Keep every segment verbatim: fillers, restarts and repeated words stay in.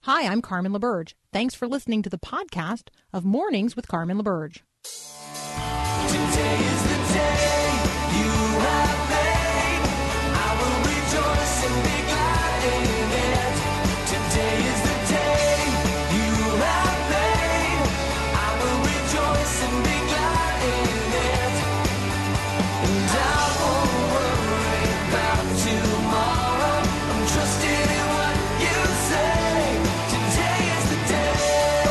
Hi, I'm Carmen LaBerge. Thanks for listening to the podcast of Mornings with Carmen LaBerge. Today is the day you have made. I will rejoice and be glad in it. Today is the day you have made. I will rejoice and be glad in it. And I won't worry about tomorrow. I'm trusting in what you say. Today is the day.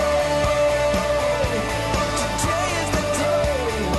Today is the day.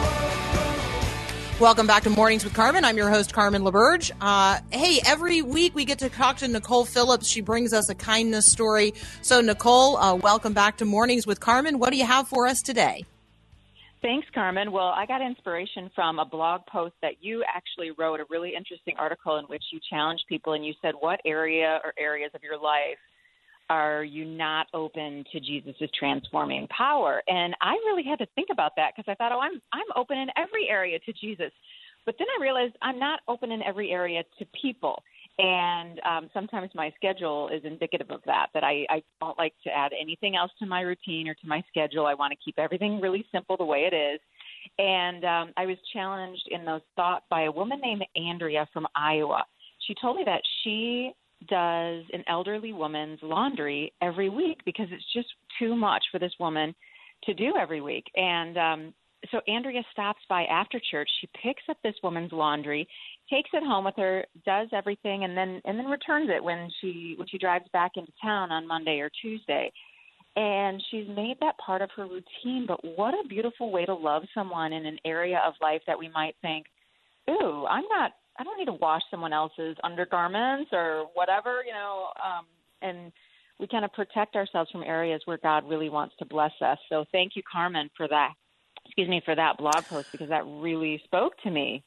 Welcome back to Mornings with Carmen. I'm your host, Carmen LaBerge. Uh, hey, every week we get to talk to Nicole Phillips. She brings us a kindness story. So, Nicole, uh, welcome back to Mornings with Carmen. What do you have for us today? Thanks, Carmen. Well, I got inspiration from a blog post that you actually wrote, a really interesting article in which you challenged people and you said, what area or areas of your life are you not open to Jesus' transforming power? And I really had to think about that because I thought, oh, I'm I'm open in every area to Jesus. But then I realized I'm not open in every area to people. And um, sometimes my schedule is indicative of that, that I, I don't like to add anything else to my routine or to my schedule. I want to keep everything really simple the way it is. And um, I was challenged in those thoughts by a woman named Andrea from Iowa. She told me that she does an elderly woman's laundry every week because it's just too much for this woman to do every week. And um, so Andrea stops by after church. She picks up this woman's laundry, takes it home with her, does everything, and then and then returns it when she when she drives back into town on Monday or Tuesday. And she's made that part of her routine. But what a beautiful way to love someone in an area of life that we might think, ooh, I'm not, I don't need to wash someone else's undergarments or whatever, you know, um, and we kind of protect ourselves from areas where God really wants to bless us. So thank you, Carmen, for that, excuse me, for that blog post, because that really spoke to me.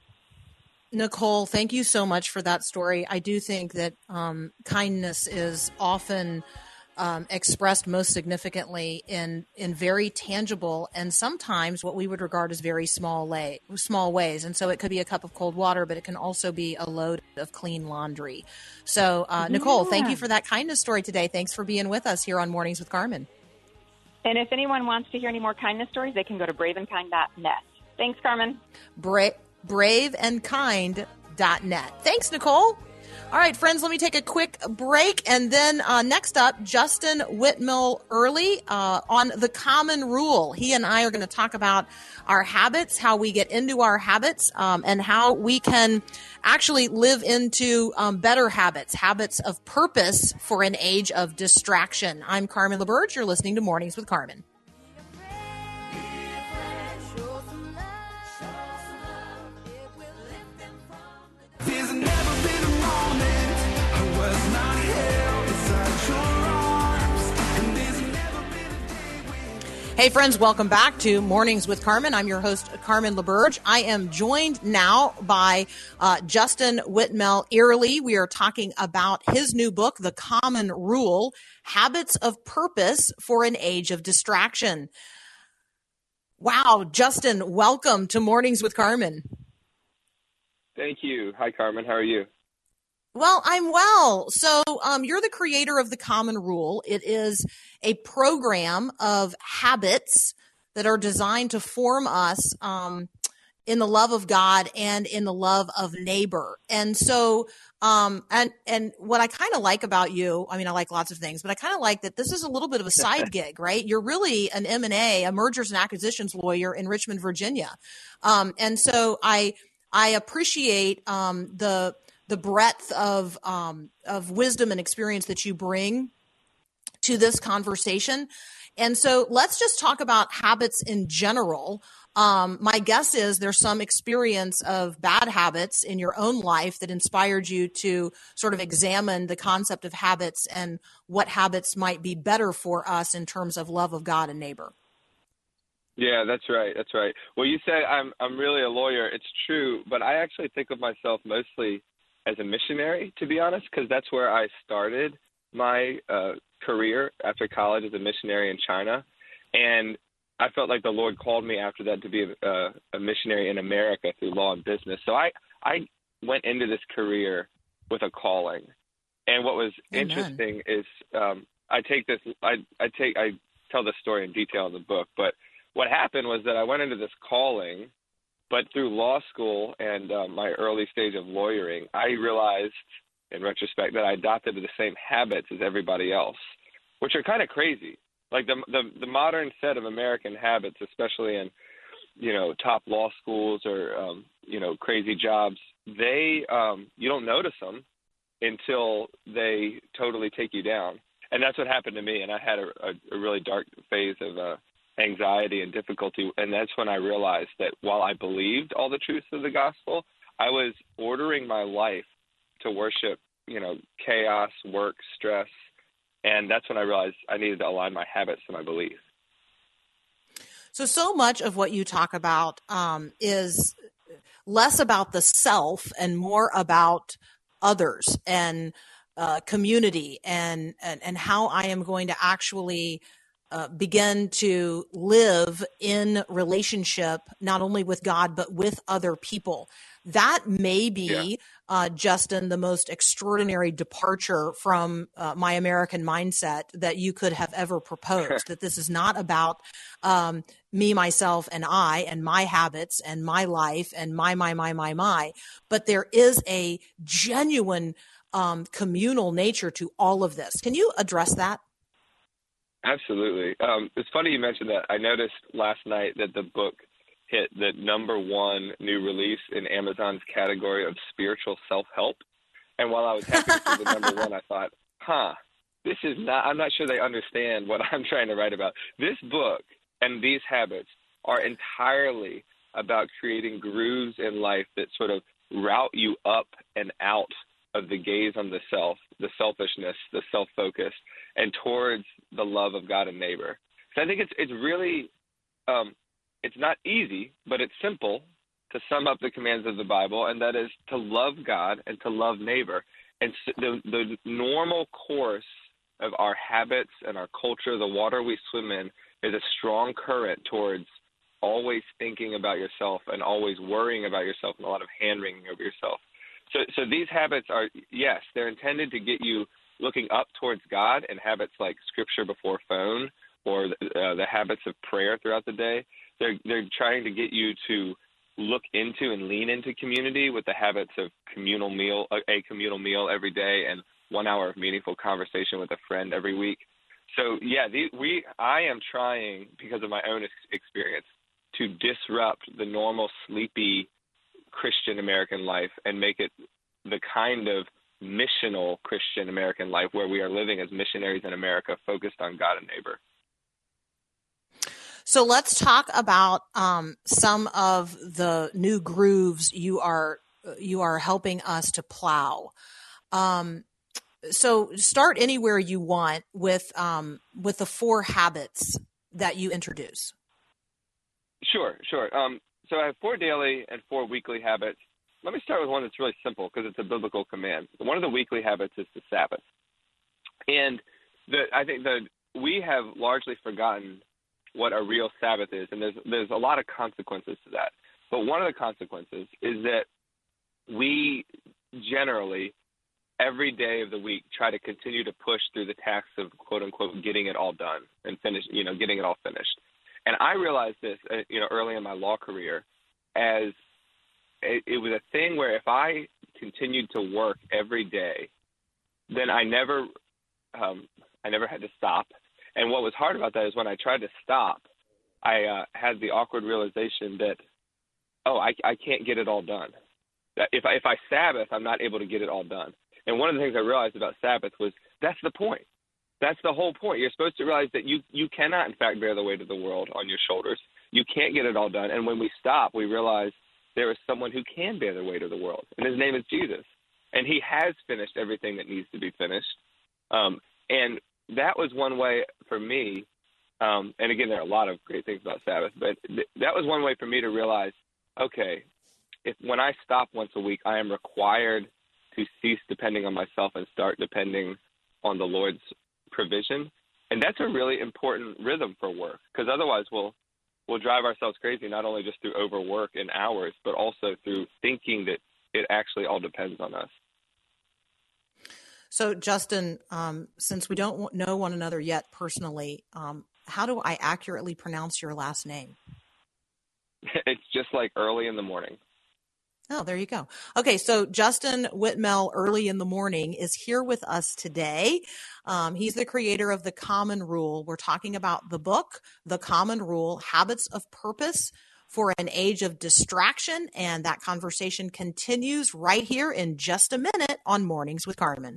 Nicole, thank you so much for that story. I do think that um, kindness is often um, expressed most significantly in in very tangible and sometimes what we would regard as very small lay, small ways. And so it could be a cup of cold water, but it can also be a load of clean laundry. So, uh, Nicole, Yeah. thank you for that kindness story today. Thanks for being with us here on Mornings with Carmen. And if anyone wants to hear any more kindness stories, they can go to brave and kind dot net. Thanks, Carmen. Bra- brave and kind dot net. Thanks, Nicole. All right, friends, let me take a quick break. And then uh, next up, Justin Whitmell Early uh, on the common rule. He and I are going to talk about our habits, how we get into our habits, um, and how we can actually live into um, better habits, habits of purpose for an age of distraction. I'm Carmen LaBerge. You're listening to Mornings with Carmen. There's never been a moment I was not held inside your arms, and there's never been a day when... Hey, friends, welcome back to Mornings with Carmen. I'm your host, Carmen LaBerge. I am joined now by uh, Justin Whitmell Early. We are talking about his new book, The Common Rule, Habits of Purpose for an Age of Distraction. Wow, Justin, welcome to Mornings with Carmen. Thank you. Hi, Carmen. How are you? Well, I'm well. So um, you're the creator of The Common Rule. It is a program of habits that are designed to form us um, in the love of God and in the love of neighbor. And so, um, and and what I kind of like about you, I mean, I like lots of things, but I kind of like that this is a little bit of a side gig, right? You're really an M and A, a mergers and acquisitions lawyer in Richmond, Virginia. Um, and so I I appreciate um, the the breadth of um, of wisdom and experience that you bring to this conversation. And so let's just talk about habits in general. Um, my guess is there's some experience of bad habits in your own life that inspired you to sort of examine the concept of habits and what habits might be better for us in terms of love of God and neighbor. Yeah, that's right. That's right. Well, you said I'm I'm really a lawyer. It's true, but I actually think of myself mostly as a missionary, to be honest, because that's where I started my uh, career after college as a missionary in China. And I felt like the Lord called me after that to be a, a, a missionary in America through law and business. So I, I went into this career with a calling. And what was Amen. interesting is um, I take this, I, I take, I tell this story in detail in the book, but what happened was that I went into this calling, but through law school and uh, my early stage of lawyering, I realized in retrospect that I adopted the same habits as everybody else, which are kind of crazy. Like the, the the modern set of American habits, especially in, you know, top law schools or, um, you know, crazy jobs, they, um, you don't notice them until they totally take you down. And that's what happened to me. And I had a, a, a really dark phase of uh, anxiety and difficulty. And that's when I realized that while I believed all the truths of the gospel, I was ordering my life to worship, you know, chaos, work, stress. And that's when I realized I needed to align my habits to my belief. So, so much of what you talk about um, is less about the self and more about others and uh, community and, and, and how I am going to actually uh, begin to live in relationship, not only with God, but with other people. That may be, Yeah. uh, Justin, the most extraordinary departure from uh, my American mindset that you could have ever proposed, that this is not about um, me, myself, and I, and my habits, and my life, and my, my, my, my, my, but there is a genuine um, communal nature to all of this. Can you address that? Absolutely. Um, it's funny you mentioned that. I noticed last night that the book hit the number one new release in Amazon's category of spiritual self-help. And while I was happy to see the number one, I thought, huh, this is not, I'm not sure they understand what I'm trying to write about. This book and these habits are entirely about creating grooves in life that sort of route you up and out of the gaze on the self, the selfishness, the self-focus, and towards the love of God and neighbor. So I think it's it's really, um, it's not easy, but it's simple to sum up the commands of the Bible, and that is to love God and to love neighbor. And so the, the normal course of our habits and our culture, the water we swim in, is a strong current towards always thinking about yourself and always worrying about yourself and a lot of hand-wringing over yourself. So, so these habits are, yes, they're intended to get you looking up towards God, and habits like scripture before phone or the, uh, the habits of prayer throughout the day. They're they're trying to get you to look into and lean into community with the habits of communal meal, a communal meal every day, and one hour of meaningful conversation with a friend every week. So yeah, the, we I am trying, because of my own ex- experience, to disrupt the normal sleepy Christian American life and make it the kind of missional Christian American life where we are living as missionaries in America, focused on God and neighbor. So let's talk about um, some of the new grooves you are you are helping us to plow. Um, so start anywhere you want with um, with the four habits that you introduce. Sure, sure. Um, so I have four daily and four weekly habits. Let me start with one that's really simple because it's a biblical command. One of the weekly habits is the Sabbath. And the, I think that we have largely forgotten what a real Sabbath is, and there's there's a lot of consequences to that. But one of the consequences is that we generally, every day of the week, try to continue to push through the task of, quote unquote, getting it all done and finish, you know, getting it all finished. And I realized this, uh, you know, early in my law career, as it, it was a thing where if I continued to work every day, then I never, um, I never had to stop. And what was hard about that is when I tried to stop, I uh, had the awkward realization that, oh, I, I can't get it all done. That if I, if I Sabbath, I'm not able to get it all done. And one of the things I realized about Sabbath was that's the point. That's the whole point. You're supposed to realize that you, you cannot, in fact, bear the weight of the world on your shoulders. You can't get it all done. And when we stop, we realize there is someone who can bear the weight of the world, and his name is Jesus. And he has finished everything that needs to be finished. Um, and that was one way for me, um, and again, there are a lot of great things about Sabbath, but th- that was one way for me to realize, okay, if when I stop once a week, I am required to cease depending on myself and start depending on the Lord's provision. And that's a really important rhythm for work, because otherwise we'll we'll drive ourselves crazy, not only just through overwork and hours, but also through thinking that it actually all depends on us. So, Justin, um, since we don't know one another yet personally, um, how do I accurately pronounce your last name? It's just like early in the morning. Oh, there you go. Okay, so Justin Whitmell, early in the morning, is here with us today. Um, he's the creator of The Common Rule. We're talking about the book, The Common Rule, Habits of Purpose for an Age of Distraction. And that conversation continues right here in just a minute on Mornings with Carmen.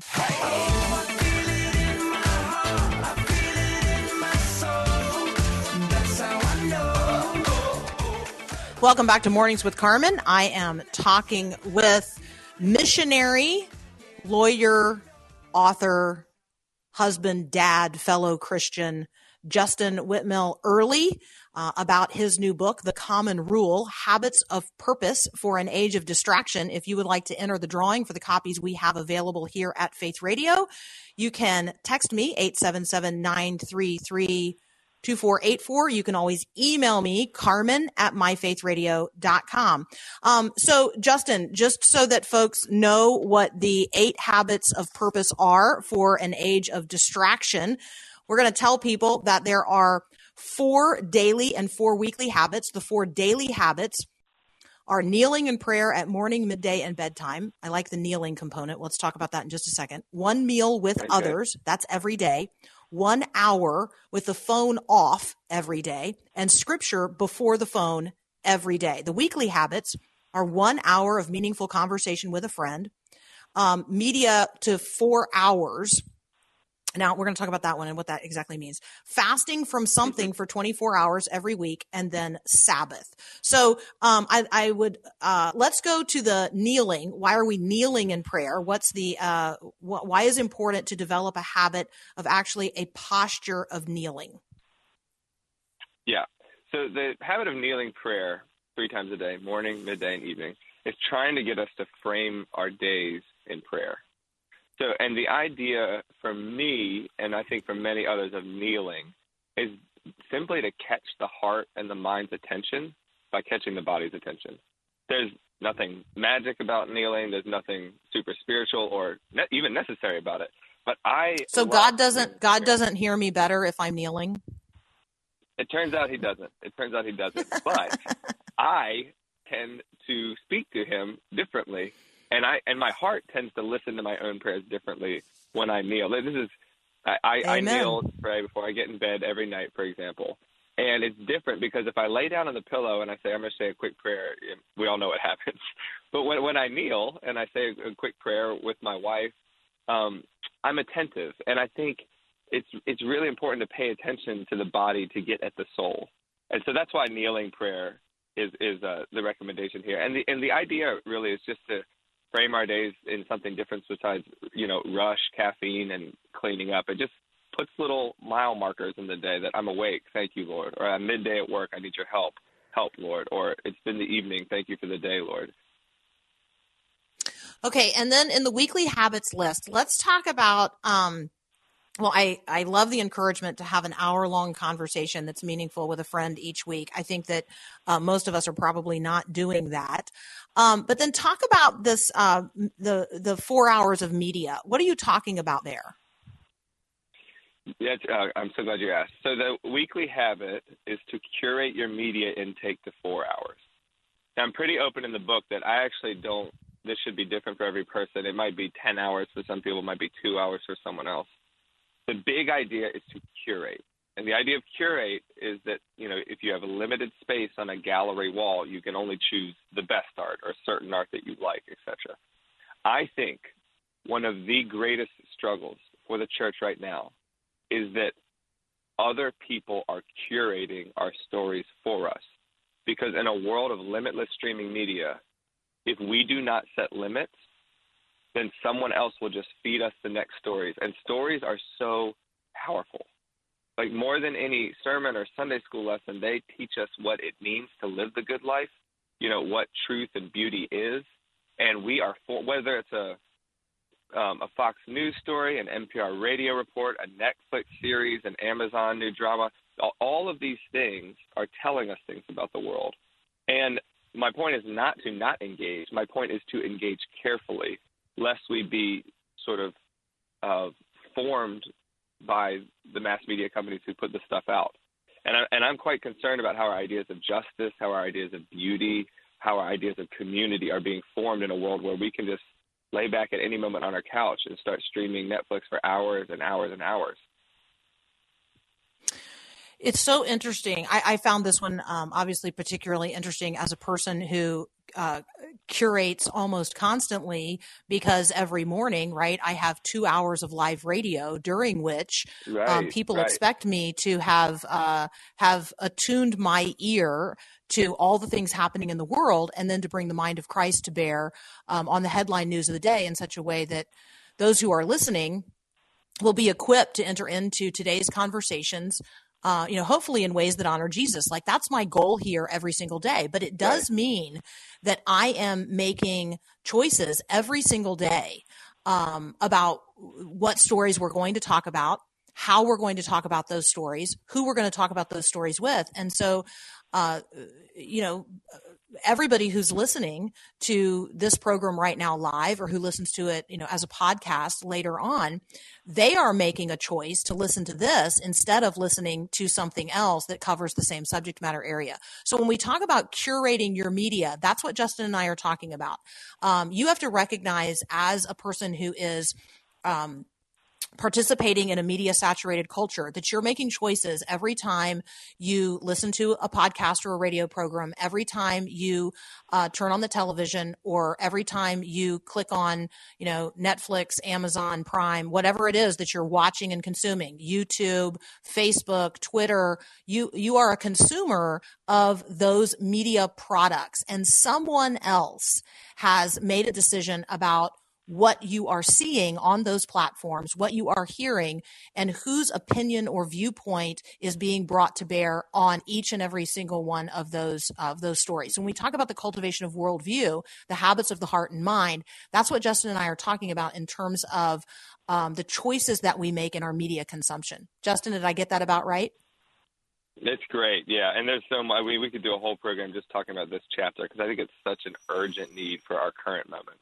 Welcome back to Mornings with Carmen. I am talking with missionary, lawyer, author, husband, dad, fellow Christian, Justin Whitmell Early, uh, about his new book, The Common Rule, Habits of Purpose for an Age of Distraction. If you would like to enter the drawing for the copies we have available here at Faith Radio, you can text me, eight seven seven, nine three three, two four eight four. You can always email me, Carmen at my faith radio dot com. Um, so, Justin, just so that folks know what the eight habits of purpose are for an age of distraction, we're going to tell people that there are four daily and four weekly habits. The four daily habits are kneeling in prayer at morning, midday, and bedtime. I like the kneeling component. Let's talk about that in just a second. One meal with Okay. others. That's every day. One hour with the phone off every day, and scripture before the phone every day. The weekly habits are one hour of meaningful conversation with a friend, um, media to four hours. Now, we're going to talk about that one and what that exactly means. Fasting from something for twenty-four hours every week, and then Sabbath. So um, I, I would, uh, let's go to the kneeling. Why are we kneeling in prayer? What's the, uh, wh- why is it important to develop a habit of actually a posture of kneeling? Yeah. So the habit of kneeling prayer three times a day, morning, midday, and evening, is trying to get us to frame our days in prayer. So, and the idea for me, and I think for many others, of kneeling is simply to catch the heart and the mind's attention by catching the body's attention. There's nothing magic about kneeling. There's nothing super spiritual or ne- even necessary about it. But I So love God doesn't, kneeling God prayer. doesn't hear me better if I'm kneeling? It turns out he doesn't. It turns out he doesn't. But I tend to speak to him differently. And I and my heart tends to listen to my own prayers differently when I kneel. This is I, I, I kneel to pray before I get in bed every night, for example. And it's different because if I lay down on the pillow and I say I'm going to say a quick prayer, we all know what happens. But when when I kneel and I say a, a quick prayer with my wife, um, I'm attentive. And I think it's it's really important to pay attention to the body to get at the soul. And so that's why kneeling prayer is is uh, the recommendation here. And the and the idea really is just to frame our days in something different besides, you know, rush, caffeine, and cleaning up. It just puts little mile markers in the day that I'm awake, thank you, Lord. Or I'm midday at work, I need your help, help, Lord. Or it's been the evening, thank you for the day, Lord. Okay, and then in the weekly habits list, let's talk about um, well, I, I love the encouragement to have an hour-long conversation that's meaningful with a friend each week. I think that uh, most of us are probably not doing that. Um, but then talk about this, uh, the the four hours of media. What are you talking about there? Yeah, uh, I'm so glad you asked. So the weekly habit is to curate your media intake to four hours. Now, I'm pretty open in the book that I actually don't, this should be different for every person. It might be ten hours for some people, it might be two hours for someone else. The big idea is to curate. And the idea of curate is that, you know, if you have a limited space on a gallery wall, you can only choose the best art or certain art that you like, et cetera. I think one of the greatest struggles for the church right now is that other people are curating our stories for us. Because in a world of limitless streaming media, if we do not set limits, then someone else will just feed us the next stories. And stories are so powerful. Like more than any sermon or Sunday school lesson, they teach us what it means to live the good life, you know, what truth and beauty is. And we are, for, whether it's a um, a Fox News story, an N P R radio report, a Netflix series, an Amazon new drama, all of these things are telling us things about the world. And my point is not to not engage. My point is to engage carefully, lest we be sort of uh, formed by the mass media companies who put this stuff out. And, I, and I'm quite concerned about how our ideas of justice, how our ideas of beauty, how our ideas of community are being formed in a world where we can just lay back at any moment on our couch and start streaming Netflix for hours and hours and hours. It's so interesting. I, I found this one um, obviously particularly interesting as a person who uh, curates almost constantly, because every morning, right, I have two hours of live radio during which Right, um, people right. expect me to have uh, have attuned my ear to all the things happening in the world, and then to bring the mind of Christ to bear um, on the headline news of the day in such a way that those who are listening will be equipped to enter into today's conversations, uh, you know, hopefully in ways that honor Jesus. Like, that's my goal here every single day. But it does Right. mean that I am making choices every single day um, about what stories we're going to talk about, how we're going to talk about those stories, who we're going to talk about those stories with. And so, uh, you know, everybody who's listening to this program right now live, or who listens to it, you know, as a podcast later on, they are making a choice to listen to this instead of listening to something else that covers the same subject matter area. So when we talk about curating your media, that's what Justin and I are talking about. Um, you have to recognize, as a person who is um, participating in a media saturated culture, that you're making choices every time you listen to a podcast or a radio program, every time you uh, turn on the television, or every time you click on, you know, Netflix, Amazon Prime, whatever it is that you're watching and consuming, YouTube, Facebook, Twitter. You, you are a consumer of those media products, and someone else has made a decision about what you are seeing on those platforms, what you are hearing, and whose opinion or viewpoint is being brought to bear on each and every single one of those of those stories. When we talk about the cultivation of worldview, the habits of the heart and mind, that's what Justin and I are talking about in terms of um, the choices that we make in our media consumption. Justin, did I get that about right? It's great, yeah. And there's so much. We, we could do a whole program just talking about this chapter, because I think it's such an urgent need for our current moment.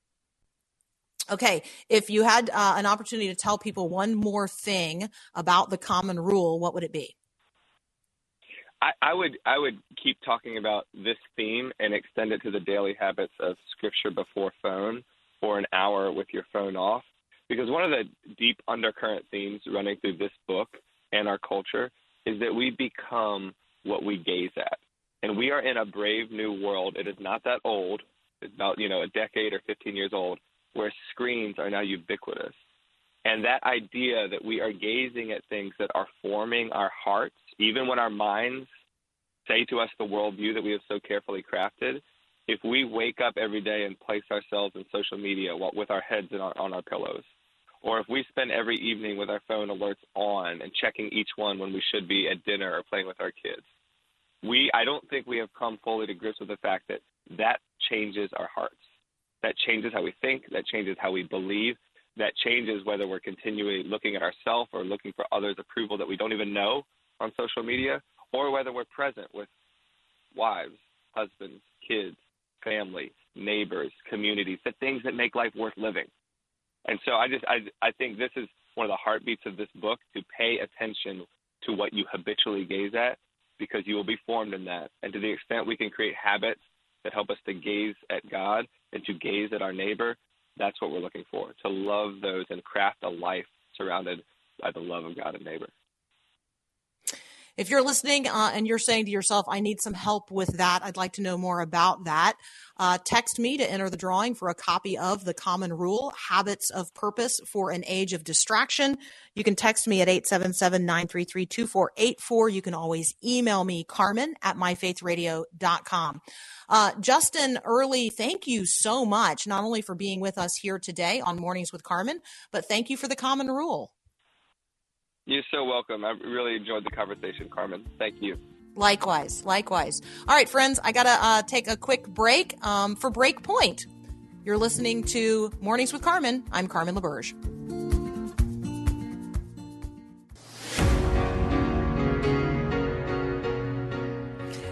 Okay, if you had uh, an opportunity to tell people one more thing about the common rule, what would it be? I, I would I would keep talking about this theme and extend it to the daily habits of scripture before phone, or an hour with your phone off. Because one of the deep undercurrent themes running through this book and our culture is that we become what we gaze at. And we are in a brave new world. It is not that old. It's about, you know, a decade or fifteen years old, where screens are now ubiquitous. And that idea that we are gazing at things that are forming our hearts, even when our minds say to us the worldview that we have so carefully crafted, if we wake up every day and place ourselves in social media with our heads on our, on our pillows, or if we spend every evening with our phone alerts on and checking each one when we should be at dinner or playing with our kids, we I don't think we have come fully to grips with the fact that that changes our hearts. That changes how we think. That changes how we believe. That changes whether we're continually looking at ourselves or looking for others' approval that we don't even know on social media, or whether we're present with wives, husbands, kids, family, neighbors, communities, the things that make life worth living. And so I just I, I think this is one of the heartbeats of this book, to pay attention to what you habitually gaze at, because you will be formed in that. And to the extent we can create habits that help us to gaze at God and to gaze at our neighbor, that's what we're looking for, to love those and craft a life surrounded by the love of God and neighbor. If you're listening uh, and you're saying to yourself, I need some help with that, I'd like to know more about that, uh, text me to enter the drawing for a copy of The Common Rule, Habits of Purpose for an Age of Distraction. You can text me at eight seven seven, nine three three, two four eight four. You can always email me, Carmen at my faith radio dot com. Uh, Justin Earley, thank you so much, not only for being with us here today on Mornings with Carmen, but thank you for The Common Rule. You're so welcome. I really enjoyed the conversation, Carmen. Thank you. Likewise, likewise. All right, friends, I got to uh, take a quick break um, for Break Point. You're listening to Mornings with Carmen. I'm Carmen LaBerge.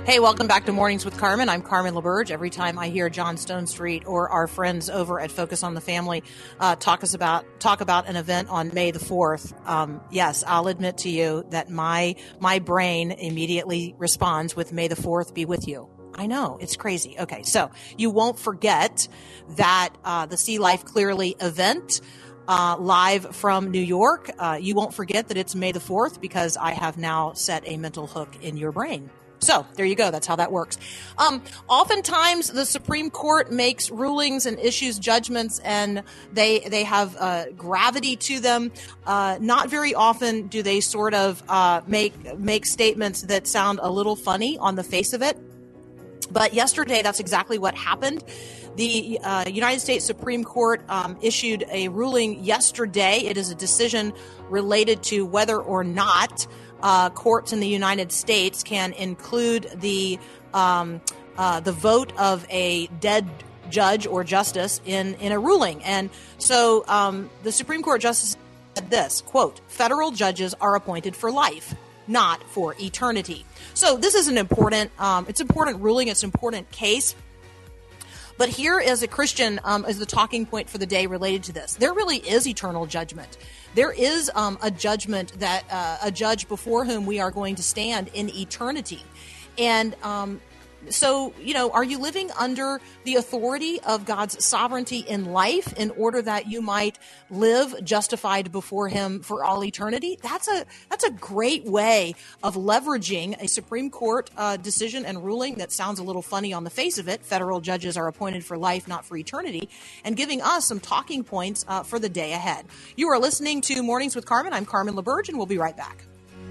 Hey, welcome back to Mornings with Carmen. I'm Carmen LaBerge. Every time I hear John Stone Street or our friends over at Focus on the Family uh, talk us about talk about an event on May the fourth, um, yes, I'll admit to you that my my brain immediately responds with May the fourth be with you. I know, it's crazy. Okay, so you won't forget that uh, the See Life Clearly event uh, live from New York. Uh, you won't forget that it's May the fourth because I have now set a mental hook in your brain. So there you go. That's how that works. Um, oftentimes, the Supreme Court makes rulings and issues judgments, and they they have uh, gravity to them. Uh, not very often do they sort of uh, make make statements that sound a little funny on the face of it. But yesterday, that's exactly what happened. The uh, United States Supreme Court um, issued a ruling yesterday. It is a decision related to whether or not Uh, courts in the United States can include the um, uh, the vote of a dead judge or justice in, in a ruling. And so um, the Supreme Court justice said this, quote, federal judges are appointed for life, not for eternity. So this is an important, um, it's important ruling, it's an important case. But here is a Christian, um, is the talking point for the day related to this. There really is eternal judgment. There is um, a judgment that uh, a judge before whom we are going to stand in eternity. And um, so, you know, are you living under the authority of God's sovereignty in life in order that you might live justified before him for all eternity? That's a that's a great way of leveraging a Supreme Court uh, decision and ruling that sounds a little funny on the face of it. Federal judges are appointed for life, not for eternity, and giving us some talking points uh, for the day ahead. You are listening to Mornings with Carmen. I'm Carmen LaBerge, and we'll be right back.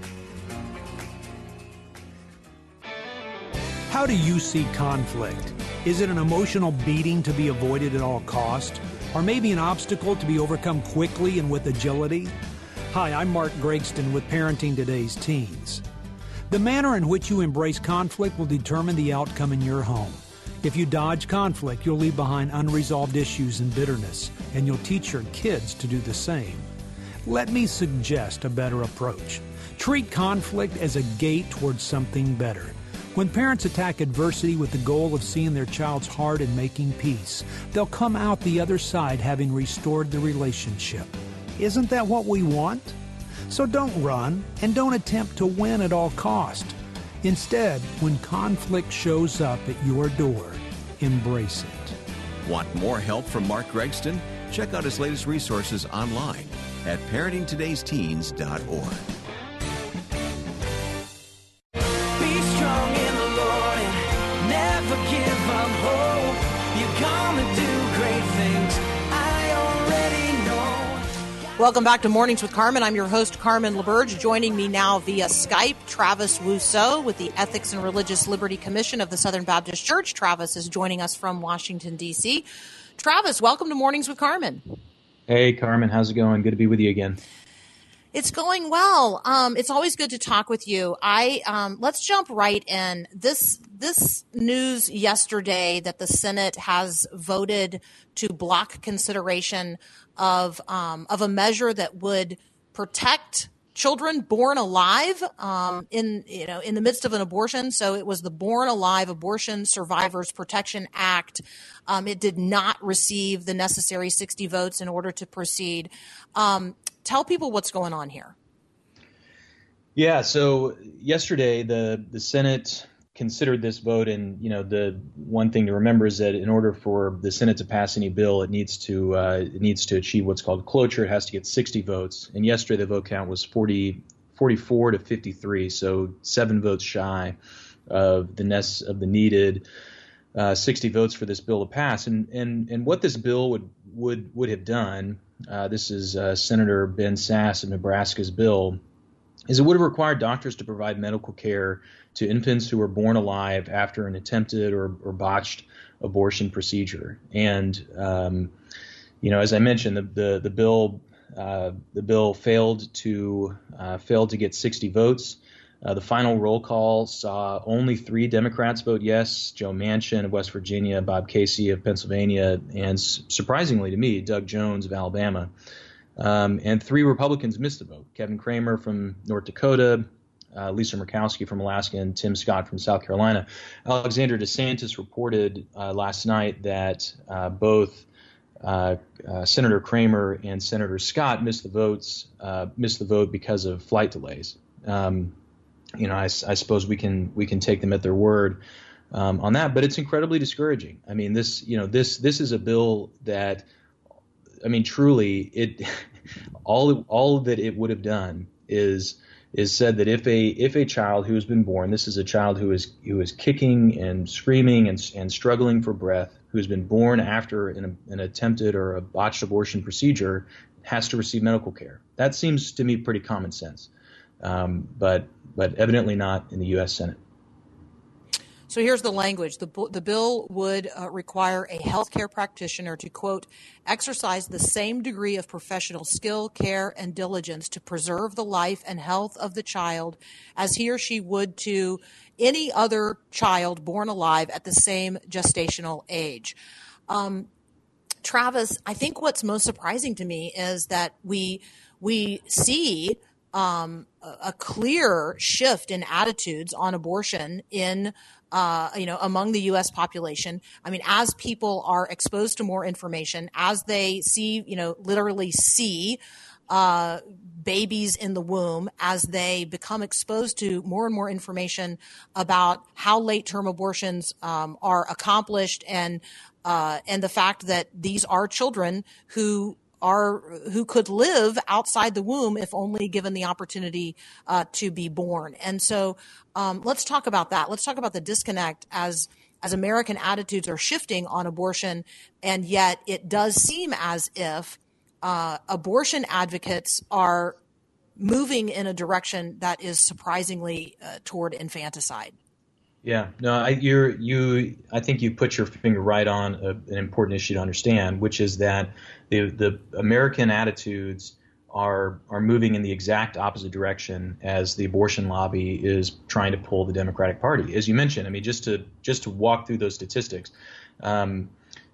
How do you see conflict? Is it an emotional beating to be avoided at all cost? Or maybe an obstacle to be overcome quickly and with agility? Hi, I'm Mark Gregston with Parenting Today's Teens. The manner in which you embrace conflict will determine the outcome in your home. If you dodge conflict, you'll leave behind unresolved issues and bitterness, and you'll teach your kids to do the same. Let me suggest a better approach. Treat conflict as a gate towards something better. When parents attack adversity with the goal of seeing their child's heart and making peace, they'll come out the other side having restored the relationship. Isn't that what we want? So don't run and don't attempt to win at all cost. Instead, when conflict shows up at your door, embrace it. Want more help from Mark Gregston? Check out his latest resources online at parenting todays teens dot org. Give up hope. You're gonna do great things. I already know. Welcome back to Mornings with Carmen. I'm your host, Carmen LaBerge. Joining me now via Skype, Travis Wousseau with the Ethics and Religious Liberty Commission of the Southern Baptist Church. Travis is joining us from Washington, D C. Travis, welcome to Mornings with Carmen. Hey, Carmen. How's it going? Good to be with you again. It's going well. Um, it's always good to talk with you. I um, let's jump right in. This this news yesterday that the Senate has voted to block consideration of um, of a measure that would protect children born alive um, in you know in the midst of an abortion. So it was the Born Alive Abortion Survivors Protection Act. Um, it did not receive the necessary sixty votes in order to proceed. Um, Tell people what's going on here. Yeah, so yesterday the, the Senate considered this vote, and you know the one thing to remember is that in order for the Senate to pass any bill, it needs to uh, it needs to achieve what's called cloture. It has to get sixty votes, and yesterday the vote count was forty, forty-four to fifty-three, so seven votes shy of the nest of the needed uh, sixty votes for this bill to pass. And and and what this bill would would would have done. Uh, this is uh, Senator Ben Sasse of Nebraska's bill, is it would have required doctors to provide medical care to infants who were born alive after an attempted or, or botched abortion procedure. And, um, you know, as I mentioned, the the, the bill uh, the bill failed to uh, failed to get sixty votes. Uh, the final roll call saw only three Democrats vote yes: Joe Manchin of West Virginia, Bob Casey of Pennsylvania, and surprisingly to me, Doug Jones of Alabama. Um, and three Republicans missed the vote: Kevin Cramer from North Dakota, uh, Lisa Murkowski from Alaska and Tim Scott from South Carolina. Alexander DeSantis reported uh, last night that uh, both uh, uh, Senator Kramer and Senator Scott missed the votes, uh, missed the vote because of flight delays. Um, you know, I, I suppose we can we can take them at their word um, on that, but it's incredibly discouraging. I mean, this you know this this is a bill that, I mean, truly it all all that it would have done is is said that if a if a child who has been born, this is a child who is who is kicking and screaming and and struggling for breath, who has been born after an, an attempted or a botched abortion procedure, has to receive medical care. That seems to me pretty common sense, um, but but evidently not in the U S Senate. So here's the language. The, the bill would uh, require a healthcare practitioner to, quote, exercise the same degree of professional skill, care, and diligence to preserve the life and health of the child as he or she would to any other child born alive at the same gestational age. Um, Travis, I think what's most surprising to me is that we we see um, a, a clear shift in attitudes on abortion in Uh, you know, among the U S population. I mean, as people are exposed to more information, as they see, you know, literally see uh, babies in the womb, as they become exposed to more and more information about how late-term abortions um, are accomplished, and uh, and the fact that these are children who are who could live outside the womb if only given the opportunity uh, to be born. And so um, let's talk about that. Let's talk about the disconnect as as American attitudes are shifting on abortion, and yet it does seem as if uh, abortion advocates are moving in a direction that is surprisingly uh, toward infanticide. Yeah, no, I, you're, you. I think you put your finger right on a, an important issue to understand, which is that the the American attitudes are are moving in the exact opposite direction as the abortion lobby is trying to pull the Democratic Party. As you mentioned, I mean, just to just to walk through those statistics, um,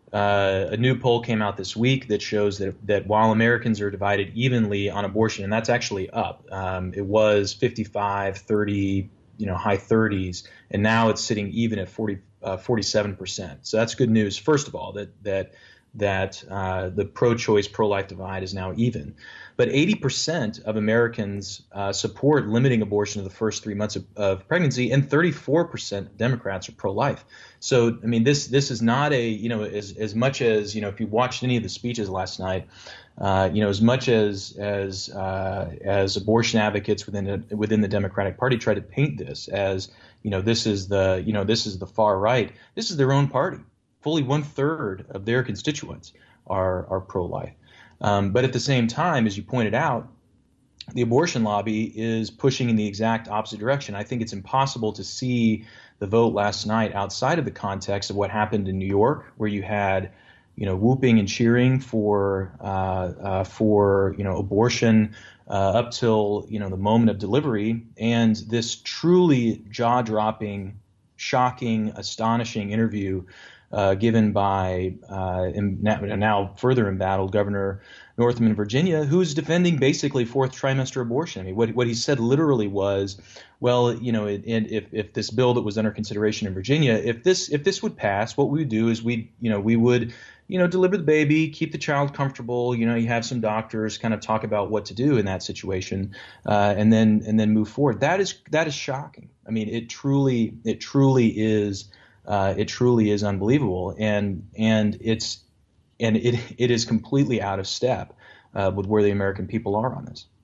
uh, a new poll came out this week that shows that that while Americans are divided evenly on abortion, and that's actually up, um, it was fifty-five, thirty. You know, high thirties, and now it's sitting even at forty, uh, forty-seven percent. So that's good news. First of all, that that that uh, the pro-choice, pro-life divide is now even. But eighty percent of Americans uh, support limiting abortion to the first three months of, of pregnancy, and thirty-four percent of Democrats are pro-life. So, I mean, this this is not a, you know, as as much as, you know, if you watched any of the speeches last night, uh, you know, as much as as uh, as abortion advocates within the, within the Democratic Party try to paint this as, you know, this is the, you know, this is the far right. This is their own party. Fully one third of their constituents are are pro-life. Um, but at the same time, as you pointed out, the abortion lobby is pushing in the exact opposite direction. I think it's impossible to see the vote last night outside of the context of what happened in New York, where you had, you know, whooping and cheering for uh, uh, for you know abortion uh, up till you know the moment of delivery, and this truly jaw-dropping, shocking, astonishing interview Uh, given by uh, now, now further embattled Governor Northam in Virginia, who's defending basically fourth trimester abortion. I mean, what what he said literally was, well, you know, it, it, if if this bill that was under consideration in Virginia, if this if this would pass, what we would do is we, you know, we would, you know, deliver the baby, keep the child comfortable. You know, you have some doctors kind of talk about what to do in that situation, uh, and then and then move forward. That is that is shocking. I mean, it truly it truly is. Uh, it truly is unbelievable, and and it's and it it is completely out of step uh, with where the American people are on this.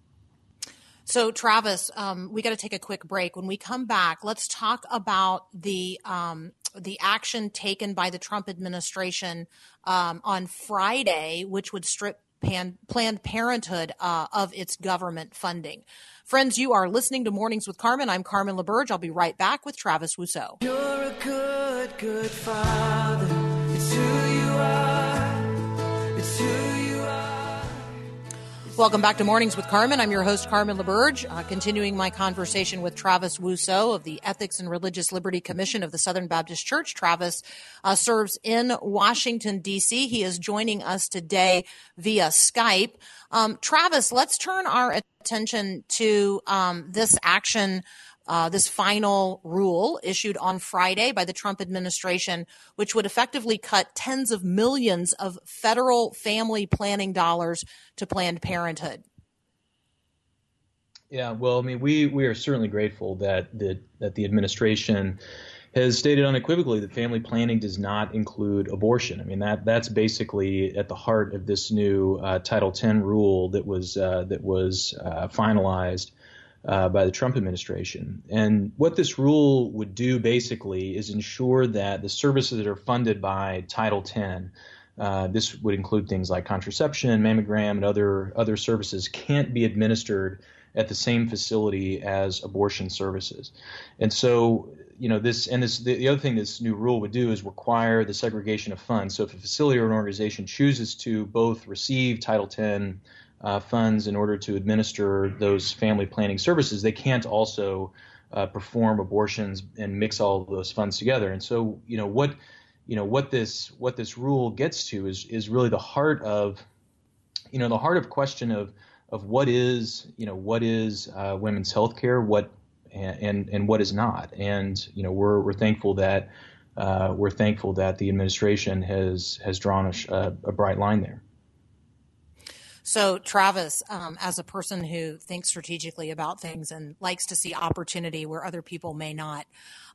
So, Travis, um, we got to take a quick break. When we come back, let's talk about the um, the action taken by the Trump administration um, on Friday, which would strip Pan- Planned Parenthood uh, of its government funding. Friends, you are listening to Mornings with Carmen. I'm Carmen LaBerge. I'll be right back with Travis Rousseau. You're a good, good father. It's who you are. It's who you are. Welcome back to Mornings with Carmen. I'm your host, Carmen LaBerge, uh, continuing my conversation with Travis Wousseau of the Ethics and Religious Liberty Commission of the Southern Baptist Church. Travis uh, serves in Washington, D C. He is joining us today via Skype. Um, Travis, let's turn our attention to um, this action Uh, this final rule issued on Friday by the Trump administration, which would effectively cut tens of millions of federal family planning dollars to Planned Parenthood. Yeah, well, I mean, we, we are certainly grateful that the, that the administration has stated unequivocally that family planning does not include abortion. I mean, that that's basically at the heart of this new uh, Title ten rule that was uh, that was uh, finalized Uh, by the Trump administration. And what this rule would do basically is ensure that the services that are funded by Title ten, uh, this would include things like contraception, mammogram, and other other services, can't be administered at the same facility as abortion services. And so, you know, this and this the, the other thing this new rule would do is require the segregation of funds. So if a facility or an organization chooses to both receive Title ten Uh, funds in order to administer those family planning services, they can't also uh, perform abortions and mix all of those funds together. And so, you know, what, you know, what this what this rule gets to is is really the heart of, you know, the heart of question of of what is, you know, what is uh, women's health care, what and and what is not. And you know, we're we're thankful that uh, we're thankful that the administration has has drawn a, a bright line there. So, Travis, um, as a person who thinks strategically about things and likes to see opportunity where other people may not,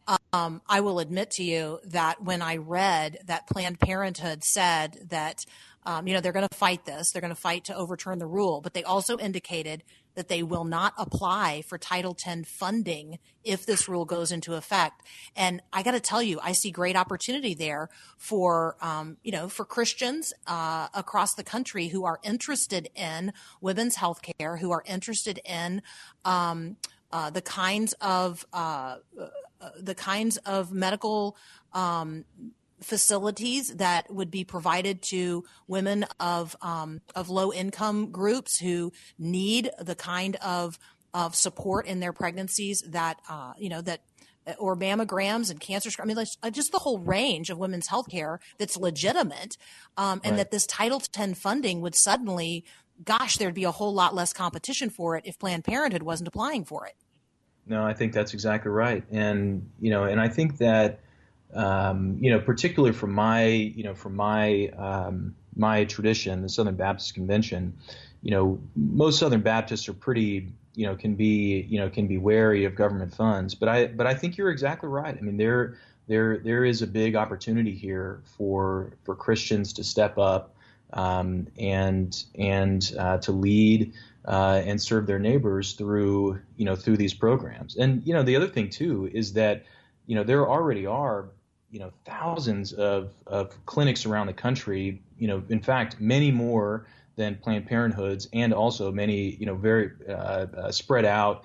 um, I will admit to you that when I read that Planned Parenthood said that, um, you know, they're going to fight this, they're going to fight to overturn the rule, but they also indicated that they will not apply for Title ten funding if this rule goes into effect. And I got to tell you, I see great opportunity there for, um, you know, for Christians uh, across the country who are interested in women's health care, who are interested in um, uh, the kinds of uh, the kinds of medical um facilities that would be provided to women of um, of low income groups who need the kind of of support in their pregnancies that uh, you know that or mammograms and cancer screening. I mean, like, just the whole range of women's health care that's legitimate, um, and right. that this Title ten funding would suddenly, gosh, there'd be a whole lot less competition for it if Planned Parenthood wasn't applying for it. No, I think that's exactly right, and you know, and I think that. Um, you know, particularly from my, you know, from my um, my tradition, the Southern Baptist Convention, you know, most Southern Baptists are pretty, you know, can be, you know, can be wary of government funds. But I, but I think you're exactly right. I mean, there, there, there is a big opportunity here for for Christians to step up um, and and uh, to lead uh, and serve their neighbors through, you know, through these programs. And you know, the other thing too is that, you know, there already are, you know, thousands of, of clinics around the country, you know, in fact, many more than Planned Parenthood's, and also many, you know, very uh, uh, spread out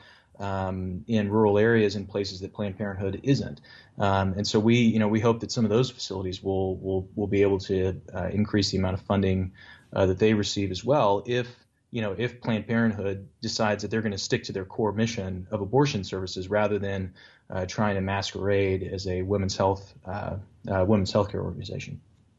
um, in rural areas and places that Planned Parenthood isn't. Um, and so we, you know, we hope that some of those facilities will will will be able to uh, increase the amount of funding uh, that they receive as well, if you know, if Planned Parenthood decides that they're going to stick to their core mission of abortion services rather than uh, trying to masquerade as a women's health uh, uh, women's healthcare organization.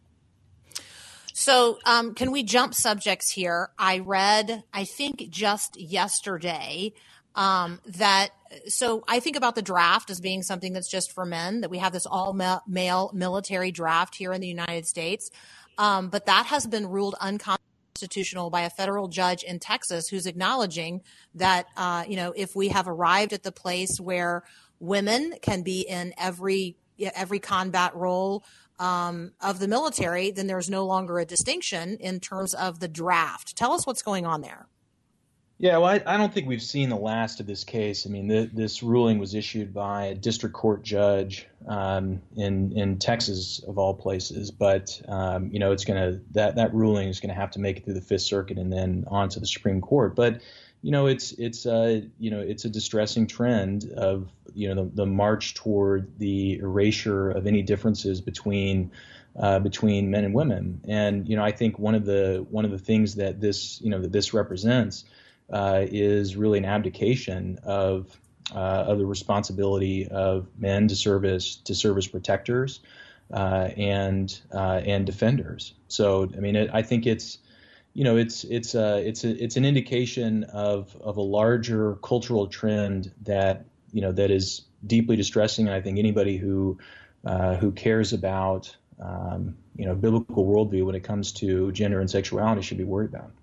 So um, can we jump subjects here? I read, I think just yesterday, um, that so I think about the draft as being something that's just for men, that we have this all ma- male military draft here in the United States. Um, but that has been ruled unconstitutional. Constitutional by a federal judge in Texas, who's acknowledging that, uh, you know, if we have arrived at the place where women can be in every every combat role um, of the military, then there's no longer a distinction in terms of the draft. Tell us what's going on there. Yeah, well, I, I don't think we've seen the last of this case. I mean, the, this ruling was issued by a district court judge um, in in Texas, of all places. But um, you know, it's gonna that that ruling is gonna have to make it through the Fifth Circuit and then on to the Supreme Court. But you know, it's it's uh, you know it's a distressing trend of you know the, the march toward the erasure of any differences between uh, between men and women. And you know, I think one of the one of the things that this you know that this represents uh, is really an abdication of uh, of the responsibility of men to serve as to serve as protectors uh, and uh, and defenders. So I mean, it, I think it's you know it's it's uh, it's a, it's an indication of of a larger cultural trend that you know that is deeply distressing. And I think anybody who uh, who cares about um, you know biblical worldview when it comes to gender and sexuality should be worried about.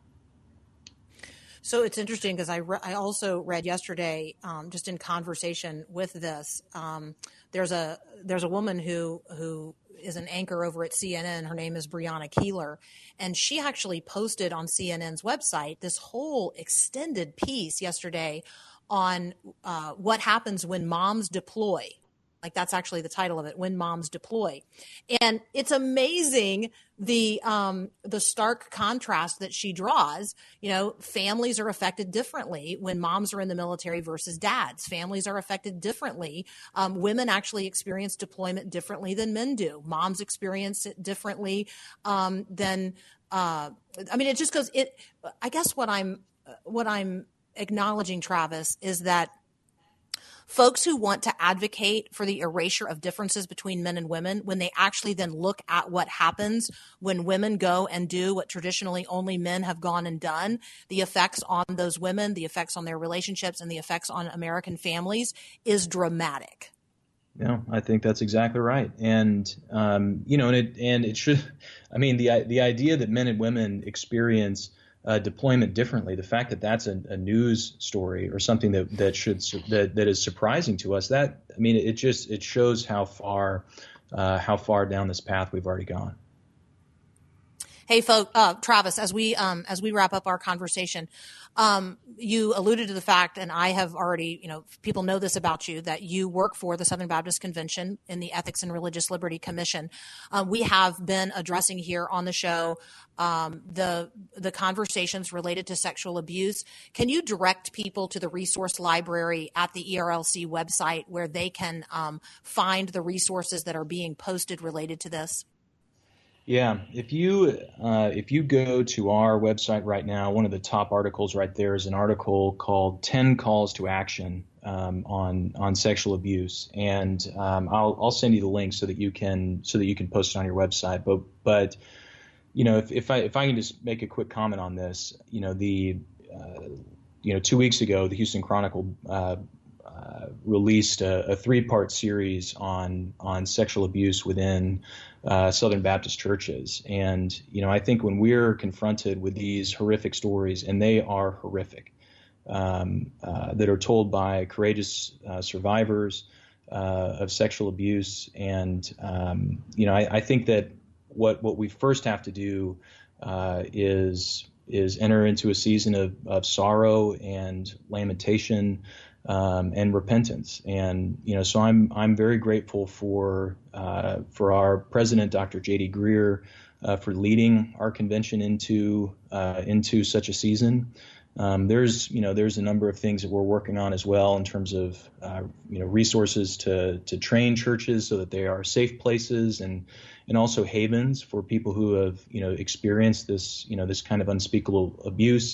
So it's interesting because I, re- I also read yesterday, um, just in conversation with this, um, there's a there's a woman who who is an anchor over at C N N. Her name is Brianna Keeler, and she actually posted on C N N's website this whole extended piece yesterday on uh, what happens when moms deploy. Like that's actually the title of it, When Moms Deploy. And it's amazing the um, the stark contrast that she draws. You know, families are affected differently when moms are in the military versus dads. Families are affected differently. Um, women actually experience deployment differently than men do. Moms experience it differently um, than, uh, I mean, it just goes, it, I guess what I'm, what I'm acknowledging, Travis, is that folks who want to advocate for the erasure of differences between men and women, when they actually then look at what happens when women go and do what traditionally only men have gone and done, the effects on those women, the effects on their relationships, and the effects on American families is dramatic. Yeah, I think that's exactly right. And, um, you know, and it, and it should, I mean, the, the idea that men and women experience Uh, deployment differently. The fact that that's a, a news story or something that that should that that is surprising to us. That I mean, it just it shows how far uh, how far down this path we've already gone. Hey, folks, uh, Travis, as we um, as we wrap up our conversation, um, you alluded to the fact, and I have already, you know, people know this about you, that you work for the Southern Baptist Convention in the Ethics and Religious Liberty Commission. Uh, we have been addressing here on the show um, the the conversations related to sexual abuse. Can you direct people to the resource library at the E R L C website where they can um, find the resources that are being posted related to this? Yeah, if you uh, if you go to our website right now, one of the top articles right there is an article called ten Calls to Action um, on on sexual abuse, and um, I'll I'll send you the link so that you can so that you can post it on your website. But but you know if if I if I can just make a quick comment on this, you know the uh, you know two weeks ago the Houston Chronicle uh, uh, released a, a three part series on on sexual abuse within Uh, Southern Baptist churches. And, you know, I think when we're confronted with these horrific stories, and they are horrific, um, uh, that are told by courageous uh, survivors uh, of sexual abuse. And, um, you know, I, I think that what, what we first have to do uh, is, is enter into a season of, of sorrow and lamentation Um, and repentance. And, you know, so I'm, I'm very grateful for, uh, for our president, Doctor J D Greer, uh, for leading our convention into, uh, into such a season. Um, there's, you know, there's a number of things that we're working on as well in terms of, uh, you know, resources to, to train churches so that they are safe places and, and also havens for people who have, you know, experienced this, you know, this kind of unspeakable abuse.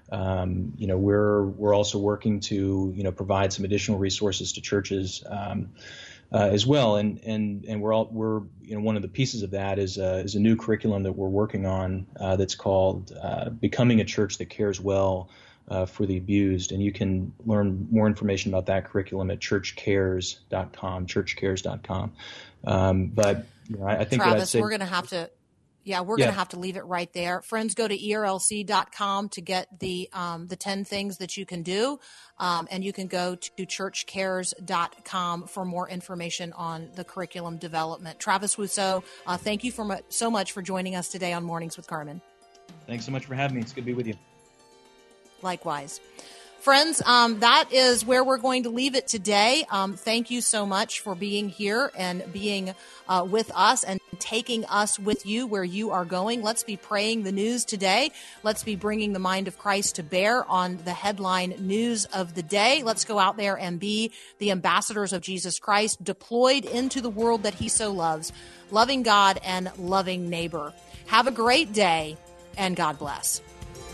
Um, you know, we're we're also working to you know provide some additional resources to churches um, uh, as well, and and and we're all we're you know one of the pieces of that is uh, is a new curriculum that we're working on uh, that's called uh, Becoming a Church That Cares Well uh, for the Abused, and you can learn more information about that curriculum at church cares dot com, church cares dot com. Um, but you know, I, I think Travis, that I'd say, we're going to have to. Yeah, we're Yeah. going to have to leave it right there. Friends, go to E R L C dot com to get the um, the ten things that you can do. Um, and you can go to church cares dot com for more information on the curriculum development. Travis Wousseau, uh, thank you for mu- so much for joining us today on Mornings with Carmen. Thanks so much for having me. It's good to be with you. Likewise. Friends, um, that is where we're going to leave it today. Um, thank you so much for being here and being uh, with us and taking us with you where you are going. Let's be praying the news today. Let's be bringing the mind of Christ to bear on the headline news of the day. Let's go out there and be the ambassadors of Jesus Christ, deployed into the world that he so loves, loving God and loving neighbor. Have a great day, and God bless.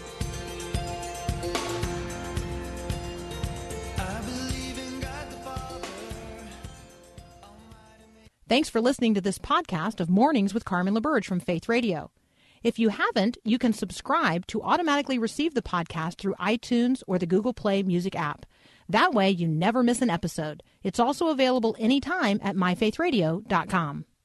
Thanks for listening to this podcast of Mornings with Carmen LaBerge from Faith Radio. If you haven't, you can subscribe to automatically receive the podcast through iTunes or the Google Play Music app. That way you never miss an episode. It's also available anytime at my faith radio dot com.